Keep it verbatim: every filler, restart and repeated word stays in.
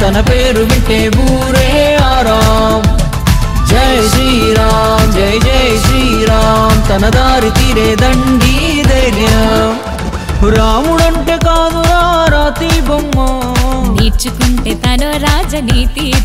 తన పేరు వింటే ఊరే ఆరాం. జై శ్రీరామ్ జై జై శ్రీరామ్ తన దారి తీరే దండి ధైర్యం. రాముడంటే కాదురా రాతి బొమ్మ, నేర్చుకుంటే తను రాజనీతి